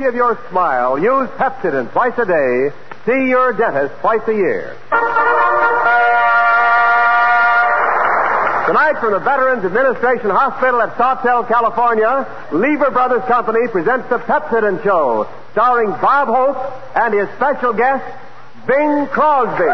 safety of your smile, use Pepsodent twice a day. See your dentist twice a year. Tonight from the Veterans Administration Hospital at Sawtell, California, Lever Brothers Company presents the Pepsodent Show, starring Bob Hope and his special guest, Bing Crosby.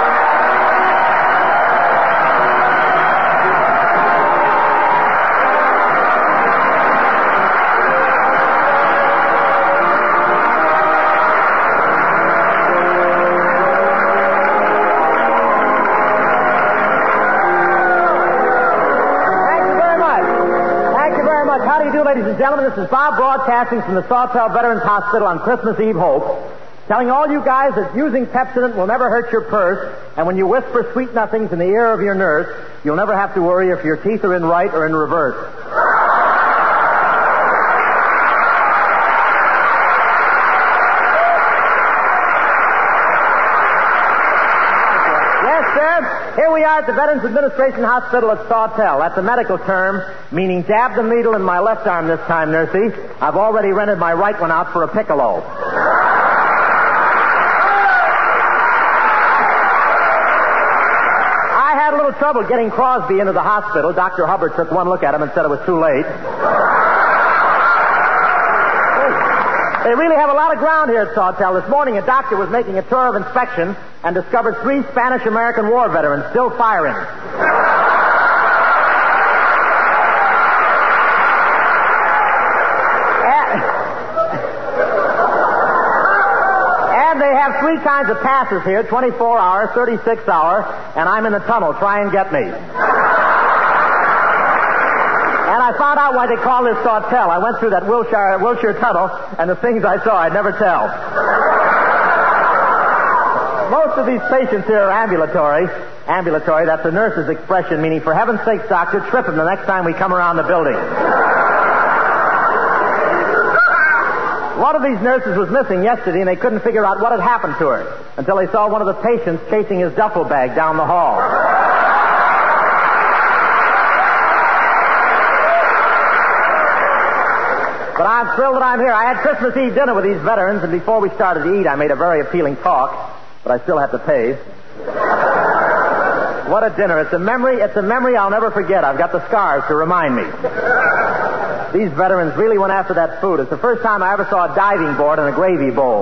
Ladies and gentlemen, this is Bob broadcasting from the Sawtell Veterans Hospital on Christmas Eve Hope, telling all you guys that using Pepsodent will never hurt your purse, and when you whisper sweet nothings in the ear of your nurse, you'll never have to worry if your teeth are in right or in reverse. Here we are at the Veterans Administration Hospital at Sawtell. That's a medical term, meaning dab the needle in my left arm this time, nursey. I've already rented my right one out for a piccolo. I had a little trouble getting Crosby into the hospital. Dr. Hubbard took one look at him and said it was too late. They really have a lot of ground here at Sawtell. This morning, a doctor was making a tour of inspection and discovered 3 Spanish-American war veterans still firing. And they have 3 kinds of passes here, 24-hour, 36-hour, and I'm in the tunnel. Try and get me. And I found out why they call this Sawtell. I went through that Wilshire tunnel, and the things I saw I'd never tell. Most of these patients here are ambulatory. Ambulatory, that's a nurse's expression, meaning, for heaven's sakes, doctor, trip him the next time we come around the building. One of these nurses was missing yesterday, and they couldn't figure out what had happened to her until they saw one of the patients chasing his duffel bag down the hall. But I'm thrilled that I'm here. I had Christmas Eve dinner with these veterans, and before we started to eat, I made a very appealing talk, but I still have to pay. What a dinner. It's a memory I'll never forget. I've got the scars to remind me. These veterans really went after that food. It's the first time I ever saw a diving board in a gravy bowl.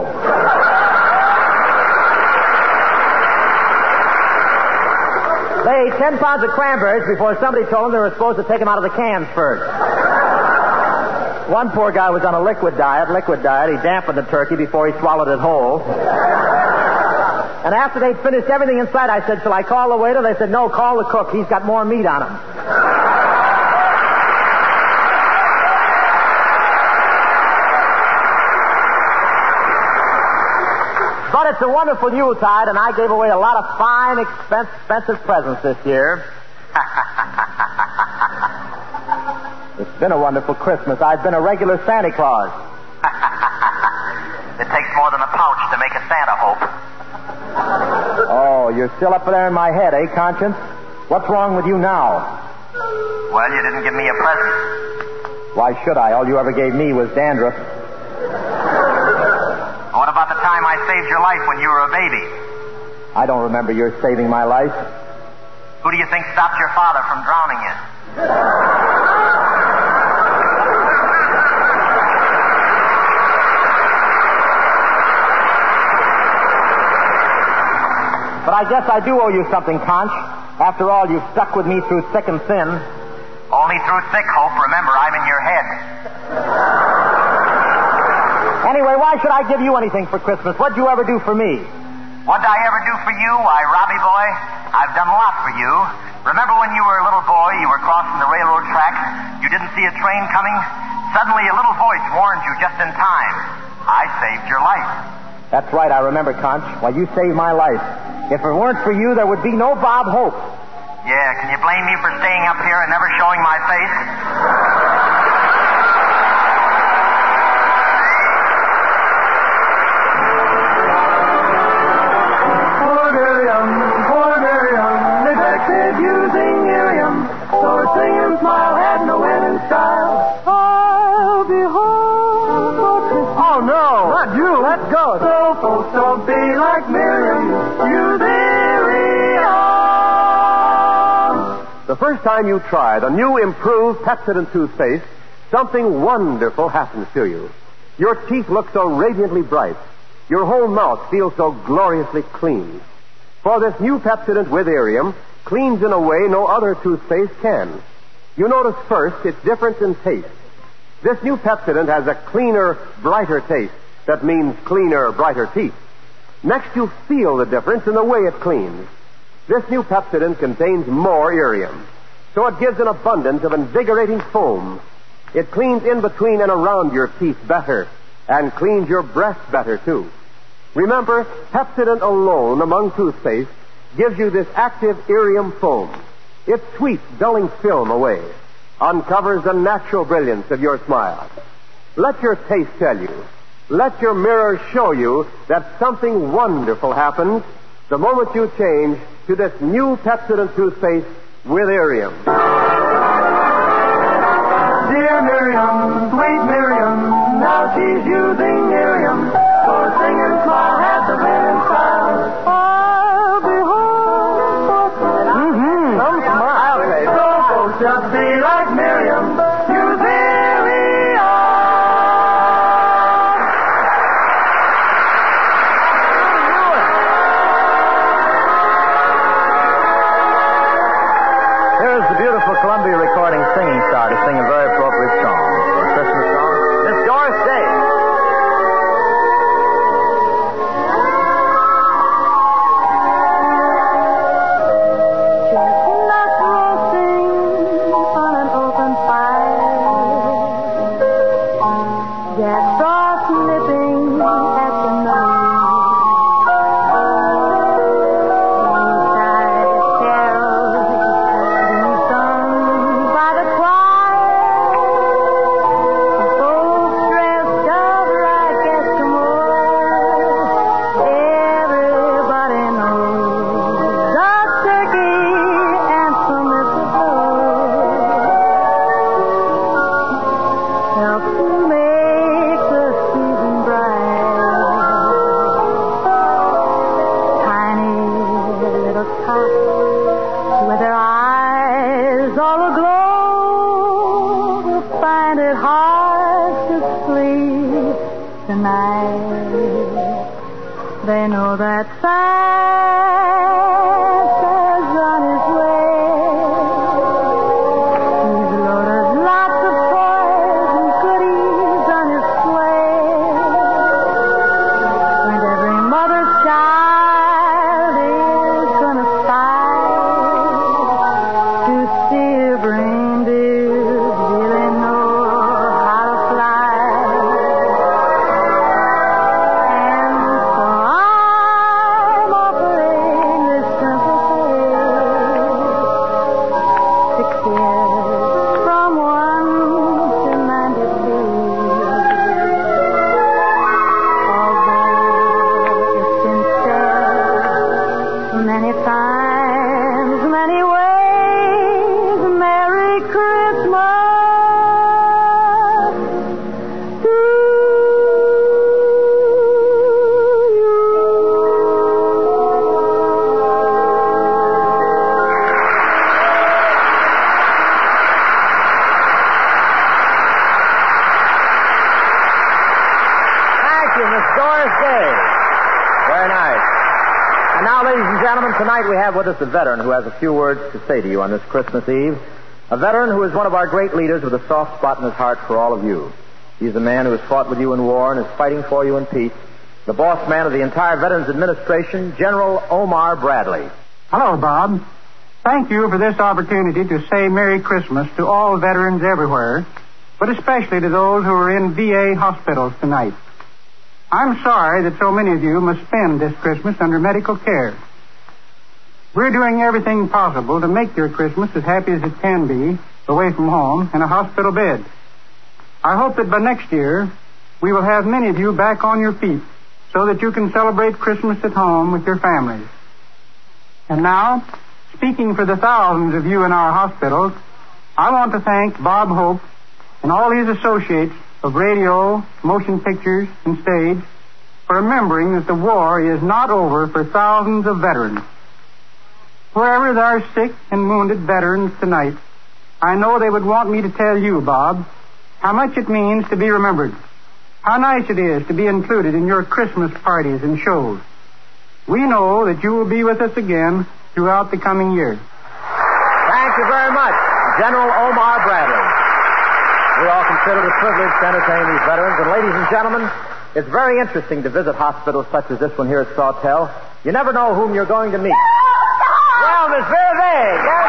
They ate 10 pounds of cranberries before somebody told them they were supposed to take them out of the cans first. One poor guy was on a liquid diet. He dampened the turkey before he swallowed it whole. And after they'd finished everything inside, I said, shall I call the waiter? They said, no, call the cook. He's got more meat on him. But it's a wonderful Yuletide, and I gave away a lot of fine, expensive presents this year. It's been a wonderful Christmas. I've been a regular Santa Claus. It takes more than a pouch to make a Santa, Hope. Oh, you're still up there in my head, eh, Conscience? What's wrong with you now? Well, you didn't give me a present. Why should I? All you ever gave me was dandruff. What about the time I saved your life when you were a baby? I don't remember your saving my life. Who do you think stopped your father from drowning you? But I guess I do owe you something, Conch. After all, you've stuck with me through thick and thin. Only through thick, Hope. Remember, I'm in your head. Anyway, why should I give you anything for Christmas? What'd you ever do for me? What did I ever do for you? Why, Robbie boy, I've done a lot for you. Remember when you were a little boy, you were crossing the railroad track, you didn't see a train coming? Suddenly a little voice warned you just in time. I saved your life. That's right, I remember, Conch. Why, you saved my life. If it weren't for you, there would be no Bob Hope. Yeah, can you blame me for staying up here and never showing my face? Poor Miriam, neglected using Miriam, so her singing smile had no end in style. I'll be home for Christmas. Oh, Oh, no. Not you. Let's go. So folks don't be like Miriam. Use Arium. The first time you try the new improved Pepsodent toothpaste, something wonderful happens to you. Your teeth look so radiantly bright. Your whole mouth feels so gloriously clean. For this new Pepsodent with Arium cleans in a way no other toothpaste can. You notice first its difference in taste. This new Pepsodent has a cleaner, brighter taste. That means cleaner, brighter teeth. Next, you feel the difference in the way it cleans. This new Pepsodent contains more Arium, so it gives an abundance of invigorating foam. It cleans in between and around your teeth better, and cleans your breath better, too. Remember, Pepsodent alone among toothpaste gives you this active Arium foam. It sweeps dulling film away, uncovers the natural brilliance of your smile. Let your taste tell you. Let your mirror show you that something wonderful happens the moment you change to this new Pepsodent toothpaste with Arium. Dear Miriam, sweet Miriam, now she's using Arium for singing smile, hat, the linen style. I'll be home for Christmas. Some smile. So folks just be like Miriam. Use Arium. Here's the beautiful Columbia Recording singing star to sing a very appropriate song. A Christmas song. Miss Doris Day. Chestnuts roasting on an open fire. Jack Frost nipping at the nose. Yuletide carols being sung by the choir. Folks dressed up like Eskimos. Everybody knows the turkey and some mistletoe help to make the season bright. Tiny little tots with their eyes all aglow will find it hard to sleep tonight. They know that Santa's on his way. He's loaded lots of toys and goodies on his sleigh. And every mother's child is gonna sigh to see if reindeers really know how to fly. And so I'm offering this simple tale. 6 years from 1 to 92. Although it's been said many times, many ways, Merry Christmas to Thank you, Miss Doris Day. Very nice. And now, ladies and gentlemen, tonight we have with us a veteran who has a few words to say to you on this Christmas Eve. A veteran who is one of our great leaders with a soft spot in his heart for all of you. He's a man who has fought with you in war and is fighting for you in peace. The boss man of the entire Veterans Administration, General Omar Bradley. Hello, Bob. Thank you for this opportunity to say Merry Christmas to all veterans everywhere, but especially to those who are in VA hospitals tonight. I'm sorry that so many of you must spend this Christmas under medical care. We're doing everything possible to make your Christmas as happy as it can be, away from home, in a hospital bed. I hope that by next year, we will have many of you back on your feet so that you can celebrate Christmas at home with your families. And now, speaking for the thousands of you in our hospitals, I want to thank Bob Hope and all his associates of radio, motion pictures, and stage for remembering that the war is not over for thousands of veterans. Wherever there are sick and wounded veterans tonight, I know they would want me to tell you, Bob, how much it means to be remembered, how nice it is to be included in your Christmas parties and shows. We know that you will be with us again throughout the coming year. Thank you very much, General Omar Bradley. We all consider it a privilege to entertain these veterans. And ladies and gentlemen, it's very interesting to visit hospitals such as this one here at Sawtell. You never know whom you're going to meet. Well, Miss Vera Vague, yes?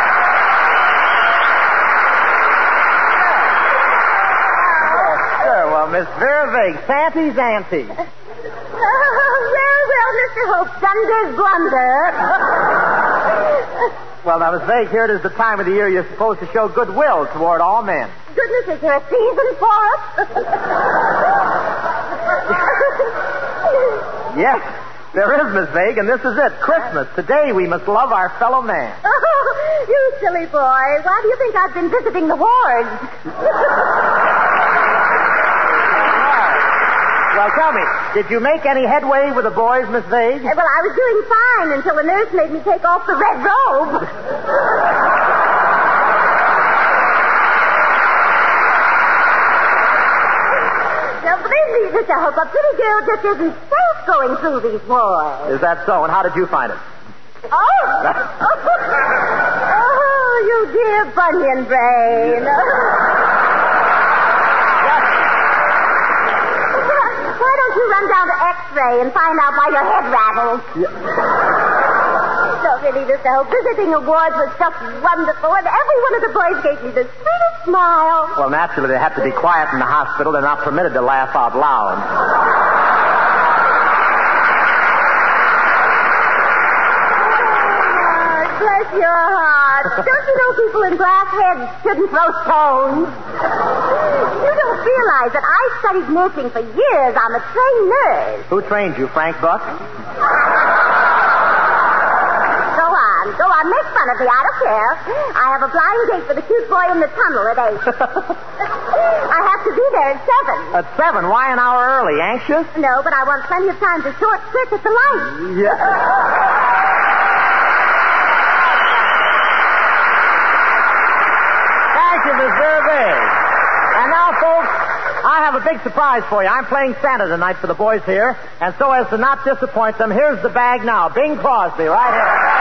Sure, well, Miss Vera Vague, Santy's auntie. Very well, Mr. Hope. Dunder's blunder. Well, now, Miss Vague, here it is the time of the year you're supposed to show goodwill toward all men. Goodness, is there a season for it? Yes, there is, Miss Vague, and this is it. Christmas. Today we must love our fellow man. Oh, you silly boy. Why do you think I've been visiting the wards? Well, tell me, did you make any headway with the boys, Miss Vague? Well, I was doing fine until the nurse made me take off the red robe. Now, believe me, Mr. Hope, a pretty girl just isn't safe going through these wars. Is that so? And how did you find it? Oh! Oh, you dear bunion brain. Why don't you run down to X-ray and find out why your head rattles? So really, Mr. Hope, visiting a ward was just wonderful, and every one of the boys gave me the sweetest smile. Well, naturally, they have to be quiet in the hospital. They're not permitted to laugh out loud. Bless your heart. Don't you know people in glass heads shouldn't throw stones? You don't realize that I studied nursing for years. I'm a trained nurse. Who trained you, Frank Buck? Go on, make fun of me. I don't care. I have a blind date for the cute boy in the tunnel at 8. I have to be there at 7. At 7? Why an hour early? Anxious? No, but I want plenty of time to short circuit the light. Yeah. Thank you, Miss Vera Vague. And now, folks, I have a big surprise for you. I'm playing Santa tonight for the boys here, and so as to not disappoint them, here's the bag now. Bing Crosby, right here.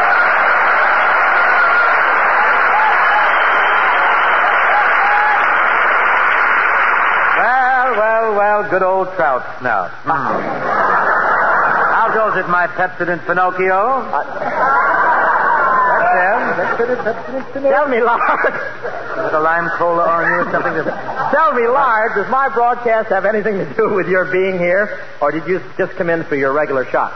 Well, good old trout snout. How goes it, my Pepsodent Pinocchio? That's him. Tell me, Lard. Is it a lime cola on you or something? Tell me, Lard, does my broadcast have anything to do with your being here, or did you just come in for your regular shot?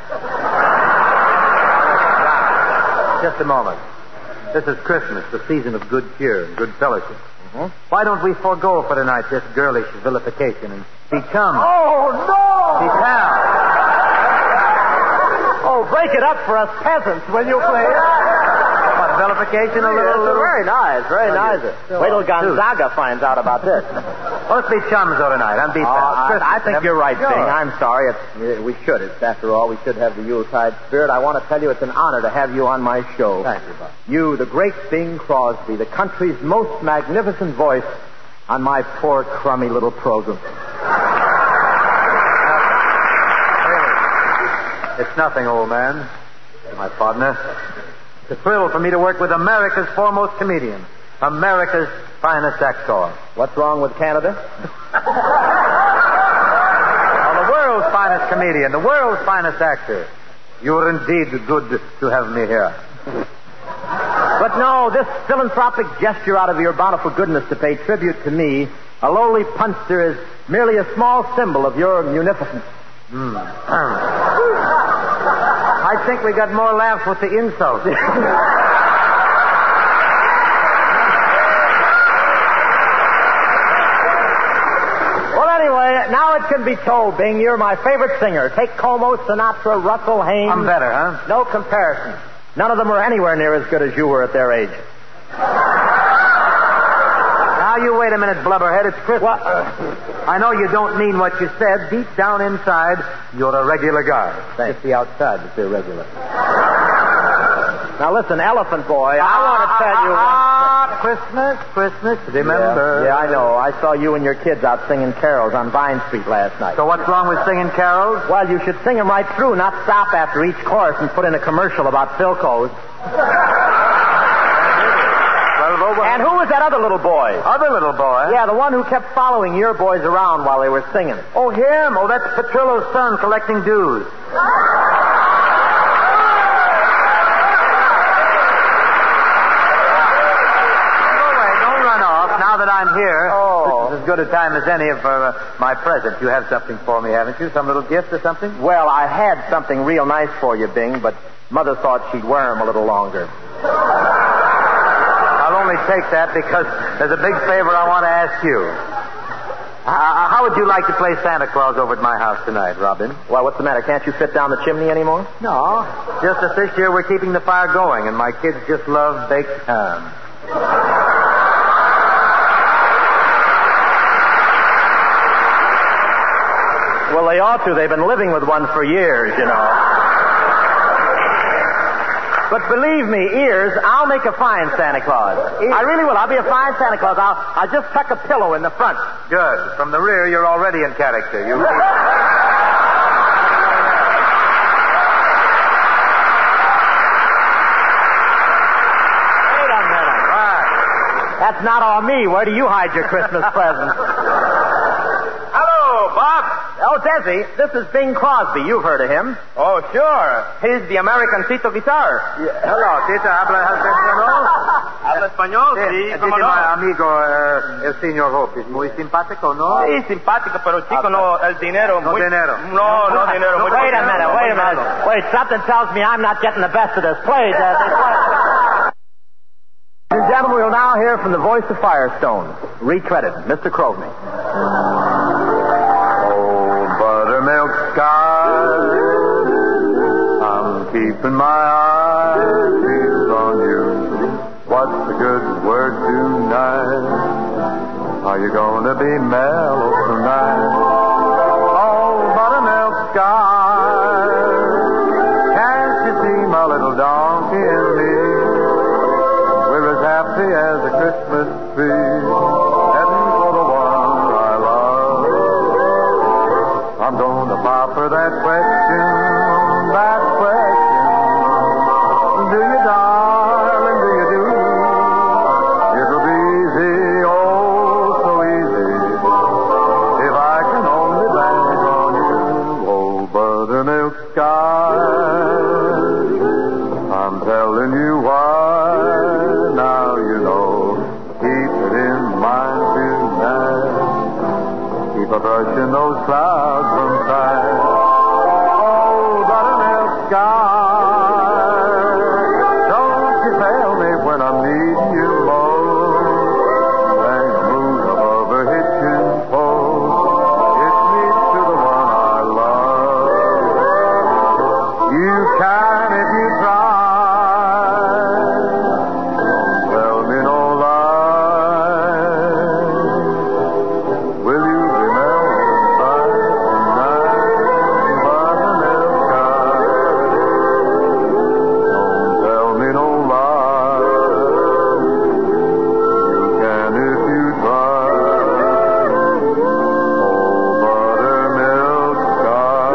Just a moment. This is Christmas, the season of good cheer and good fellowship. Mm-hmm. Why don't we forego for tonight this girlish vilification and be chums? Oh, no! Be pals. Oh, break it up for us peasants, will you, please? What, vilification? A little... Very nice, very nice. Wait till Gonzaga finds out about this. Well, let's be chums, though, tonight. I'm be pals. I think you're right, Bing. I'm sorry. We should. After all, we should have the Yuletide spirit. I want to tell you it's an honor to have you on my show. Thank you, Bob. You, the great Bing Crosby, the country's most magnificent voice on my poor, crummy little program. It's nothing, old man. My partner. It's a thrill for me to work with America's foremost comedian. America's finest actor. What's wrong with Canada? The world's finest comedian. The world's finest actor. You're indeed good to have me here. But no, this philanthropic gesture out of your bountiful goodness to pay tribute to me, a lowly punster, is merely a small symbol of your munificence. I think we got more laughs with the insult. Well, anyway, now it can be told, Bing, you're my favorite singer. Take Como, Sinatra, Russell Haynes. I'm better, huh? No comparison. None of them are anywhere near as good as you were at their age. Now, you wait a minute, blubberhead. It's Christmas. I know you don't mean what you said. Deep down inside, you're a regular guy. Thanks. Just the outside that's irregular. Now listen, Elephant Boy, I want to tell you Christmas, remember. Yeah, I know. I saw you and your kids out singing carols on Vine Street last night. So what's wrong with singing carols? Well, you should sing them right through, not stop after each chorus and put in a commercial about Philco's. And who was that other little boy? Other little boy? Yeah, the one who kept following your boys around while they were singing. Oh, him. Oh, that's Petrillo's son collecting dues. Now that I'm here, this is as good a time as any for my present. You have something for me, haven't you? Some little gift or something? Well, I had something real nice for you, Bing, but Mother thought she'd wear him a little longer. I'll only take that because there's a big favor I want to ask you. How would you like to play Santa Claus over at my house tonight, Robin? Well, what's the matter? Can't you fit down the chimney anymore? No. Just that this year we're keeping the fire going, and my kids just love baked ham. Well, they ought to. They've been living with one for years, you know. But believe me, ears, I'll make a fine Santa Claus. I really will. I'll be a fine Santa Claus. I'll just tuck a pillow in the front. Good. From the rear, you're already in character. You. Wait a minute. What? That's not all me. Where do you hide your Christmas presents? Hello, Bob. Oh, Desi, this is Bing Crosby. You've heard of him. Oh, sure. He's the American Tito guitar. Yeah. Hello, Tito. ¿Habla español? ¿Habla español? Sí, cómo no. Mi amigo, el señor Hope, es muy simpático, ¿no? Sí, simpático, pero chico, no, el dinero. No dinero. No, no dinero. Mucho Wait a dinero. minute. Wait, something tells me I'm not getting the best of this. Play, Desi. Ladies and gentlemen, we'll now hear from the voice of Firestone. Retreaded, Mr. Crosby. Buttermilk sky, I'm keeping my eyes on you. What's the good word tonight? Are you gonna be mellow tonight? Oh, buttermilk sky, can't you see my little donkey and me? We're as happy as a Christmas tree. Heading for the one I love. I'm gonna pop her that question. Do you, darling, do you do? It'll be easy, oh, so easy, if I can only bank on you. Oh, buttermilk sky, I'm telling you why. Now you know, keep it in mind tonight. Keep a brushing those clouds from sight. Oh, buttermilk sky, don't you fail me when I'm needing you most. Hang a moon above a hitching post. It leads to the one I love. You can if you try. Don't tell me no lie. Will you be mellow tonight, buttermilk sky? Don't tell me no lie. You can if you try. Oh, buttermilk sky.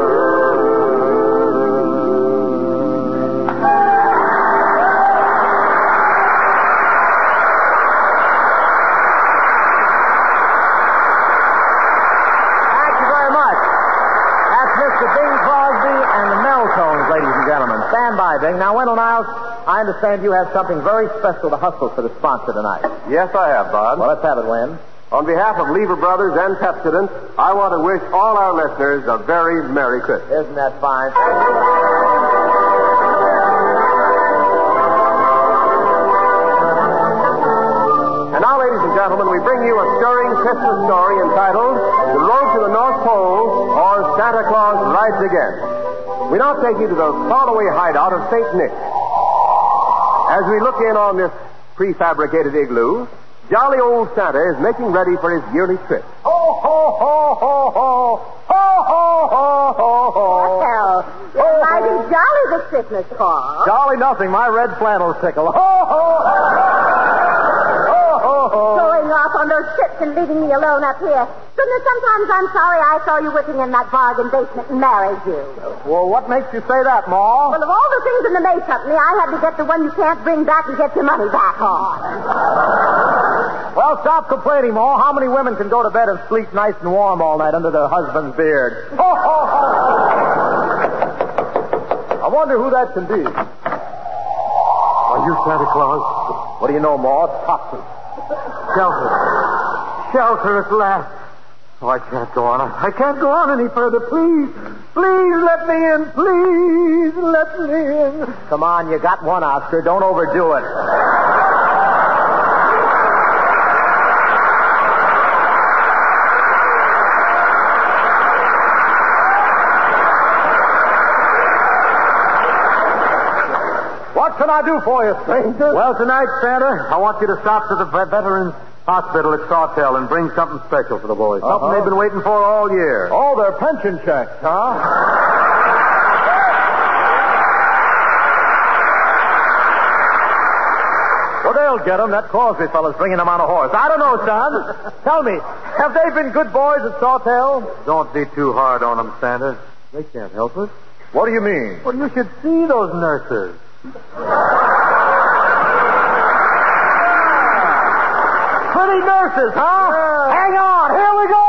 Thank you very much. That's Mr. Bing Crosby and the Meltones, ladies and gentlemen. Stand by, Bing. Now, Wendell Niles, I understand you have something very special to hustle for the sponsor tonight. Yes, I have, Bob. Well, let's have it, Wen. On behalf of Lever Brothers and Pepsodent, I want to wish all our listeners a very Merry Christmas. Isn't that fine? And now, ladies and gentlemen, we bring you a stirring Christmas story entitled The Road to the North Pole, or Santa Claus Rides Again. We now take you to the faraway hideout of St. Nick. As we look in on this prefabricated igloo, Jolly old Santa is making ready for his yearly trip. Ho, ho, ho, ho, ho. Ho, ho, ho, ho, ho. Well, you're mighty jolly this Christmas, Paul. Jolly nothing. My red flannels tickle. Ho, ho, ho. Ho, ho, ho. Going off on those trips and leaving me alone up here. Goodness, sometimes I'm sorry I saw you working in that bargain basement and married you. Well, what makes you say that, Ma? Well, of all the things in the May Company, I had to get the one you can't bring back and get your money back on. Well, stop complaining, Ma. How many women can go to bed and sleep nice and warm all night under their husband's beard? Ho, ho, ho. I wonder who that can be. Are you Santa Claus? What do you know, Ma? It's Topsy. Shelter. Shelter at last. Oh, I can't go on. I can't go on any further. Please. Please let me in. Please let me in. Come on, you got one, Oscar. Don't overdo it. What can I do for you, stranger? Well, tonight, Santa, I want you to stop to the Veterans Hospital at Sawtell and bring something special for the boys. Something they've been waiting for all year. Oh, their pension checks, huh? Well, they'll get them. That Crosby fellow's bringing them on a horse. I don't know, son. Tell me, have they been good boys at Sawtell? Don't be too hard on them, Santa. They can't help us. What do you mean? Well, you should see those nurses. Pretty nurses, huh? Hang on, here we go!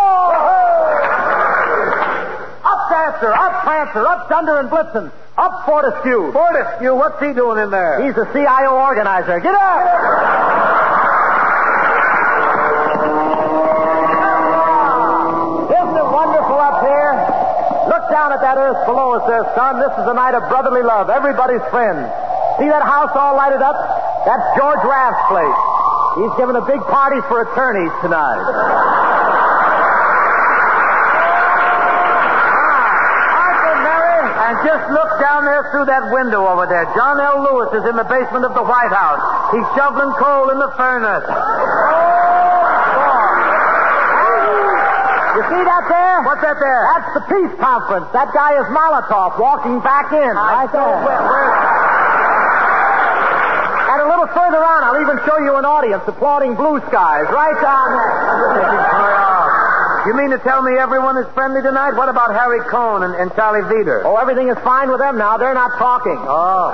Up, Dancer, up, Prancer, up, Thunder and Blitzen, up, Fortescue. Fortescue, what's he doing in there? He's the CIO organizer. Get up! Isn't it wonderful up here? Look down at that earth below us there, son. This is a night of brotherly love, everybody's friend. See that house all lighted up? That's George Raft's place. He's giving a big party for attorneys tonight. Uncle Mary, and just look down there through that window over there. John L. Lewis is in the basement of the White House. He's shoveling coal in the furnace. You see that there? What's that there? That's the peace conference. That guy is Molotov walking back in. Right there. And a little further on, I'll even show you an audience applauding Blue Skies. Right down there. You mean to tell me everyone is friendly tonight? What about Harry Cohn and Charlie Veeder? Oh, everything is fine with them now. They're not talking. Oh.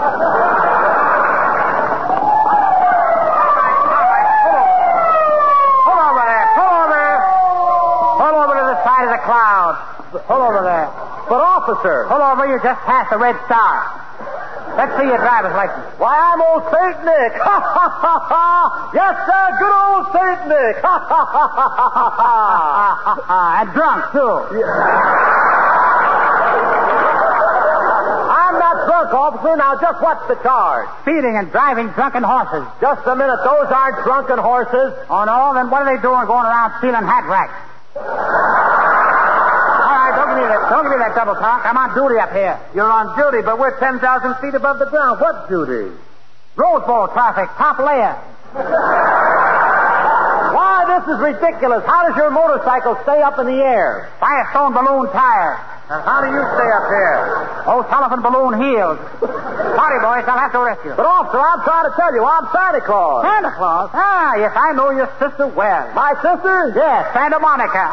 Side of the cloud. Pull over there. But, officer. Pull over, you just passed the red star. Let's see your driver's license. Why, I'm old St. Nick. Ha, ha, ha, ha. Yes, sir, good old St. Nick. Ha, ha, ha, ha, ha, ha. And drunk, too. I'm not drunk, officer. Now, just what's the charge? Speeding and driving drunken horses. Just a minute. Those aren't drunken horses. Oh, no? Then what are they doing going around stealing hat racks? All right, don't give me that double talk. I'm on duty up here. You're on duty, but we're 10,000 feet above the ground. What duty? Rose Bowl traffic, top layer. Why, this is ridiculous. How does your motorcycle stay up in the air? Firestone balloon tire. And how do you stay up here? O'Sullivan balloon heels. Sorry, boys, I'll have to arrest you. But, officer, I'm trying to tell you, I'm Santa Claus. Santa Claus? Ah, yes, I know your sister well. My sister? Yes, Santa Monica.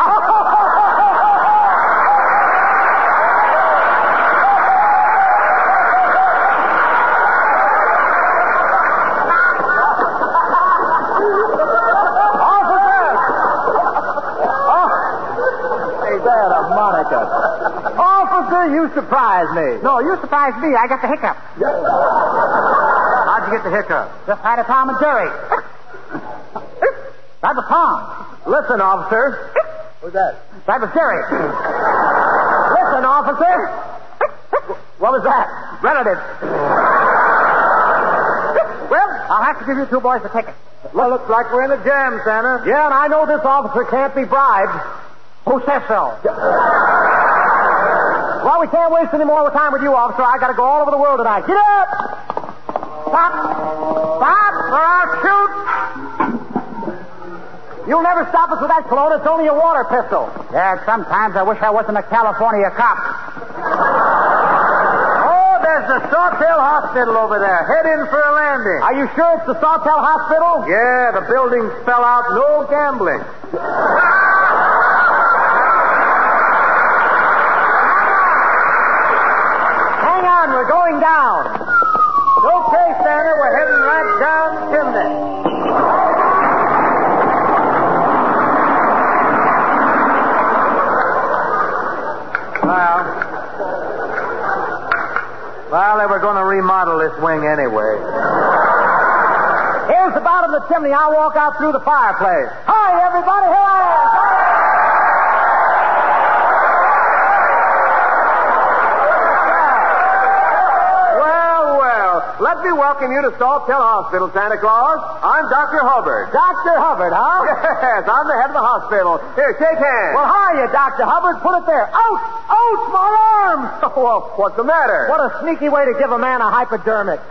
Officer, you surprised me. No, you surprised me. I got the hiccup. How'd you get the hiccup? Just had a Tom and Jerry. That was Tom. Listen, officer. Who's that? That was Jerry. Listen, officer. What was that? Relative. Well, I'll have to give you two boys a ticket. Well, looks like we're in a jam, Santa. Yeah, and I know this officer can't be bribed. Who says so? Well, we can't waste any more time with you, officer. I got to go all over the world tonight. Get up! Stop! Stop, or I'll shoot! You'll never stop us with that cologne. It's only a water pistol. Yeah, sometimes I wish I wasn't a California cop. Oh, there's the Sawtell Hospital over there. Head in for a landing. Are you sure it's the Sawtell Hospital? Yeah, the building spell out no gambling. Hang on, we're going down. Okay, Santa, we're heading right down the chimney. Well, they were going to remodel this wing anyway. Here's the bottom of the chimney. I'll walk out through the fireplace. Hi, everybody. Here I am. Let me welcome you to Sawtell Hospital, Santa Claus. I'm Dr. Hubbard. Dr. Hubbard, huh? Yes, I'm the head of the hospital. Here, shake hands. Well, hiya, Dr. Hubbard. Put it there. Ouch! Ouch, my arm! Well, what's the matter? What a sneaky way to give a man a hypodermic.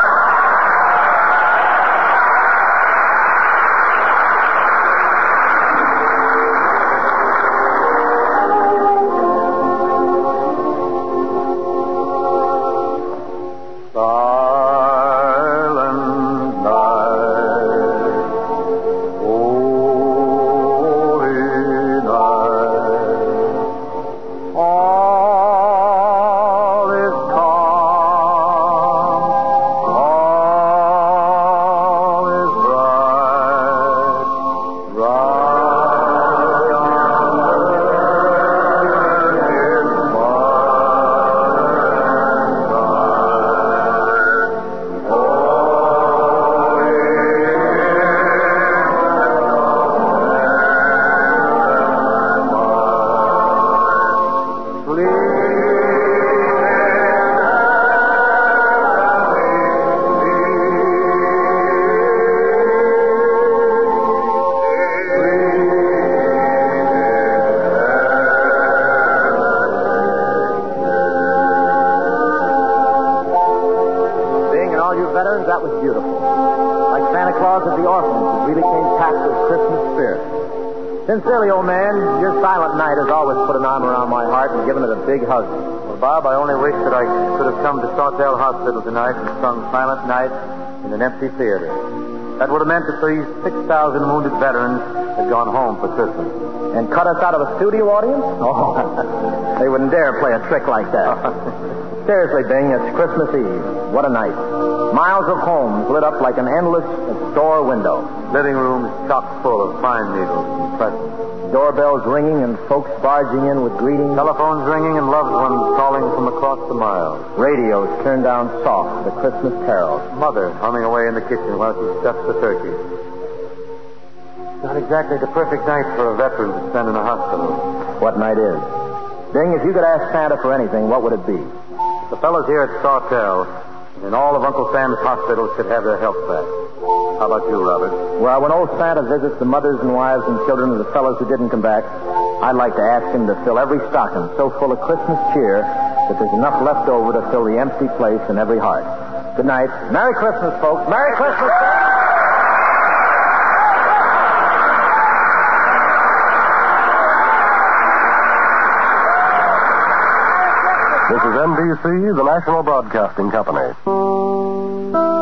That was beautiful. Like Santa Claus at the orphanage, it really came packed with Christmas spirit. Sincerely, old man, your silent night has always put an arm around my heart and given it a big hug. Well, Bob, I only wish that I could have come to Sawtell Hospital tonight and sung Silent Night in an empty theater. That would have meant that these 6,000 wounded veterans had gone home for Christmas. And cut us out of a studio audience? Oh, they wouldn't dare play a trick like that. Seriously, Bing, it's Christmas Eve. What a night. Miles of homes lit up like an endless store window. Living rooms chock full of pine needles and presents. Doorbells ringing and folks barging in with greetings. Telephones ringing and loved ones calling from across the miles. Radios turned down soft, the Christmas carols. Mother humming away in the kitchen while she stuffs the turkey. Not exactly the perfect night for a veteran to spend in a hospital. What night is? Bing, if you could ask Santa for anything, what would it be? The fellows here at Sawtell and all of Uncle Sam's hospitals should have their health back. How about you, Robert? Well, when old Santa visits the mothers and wives and children of the fellows who didn't come back, I'd like to ask him to fill every stocking so full of Christmas cheer that there's enough left over to fill the empty place in every heart. Good night. Merry Christmas, folks. Merry Christmas. This is NBC, the National Broadcasting Company.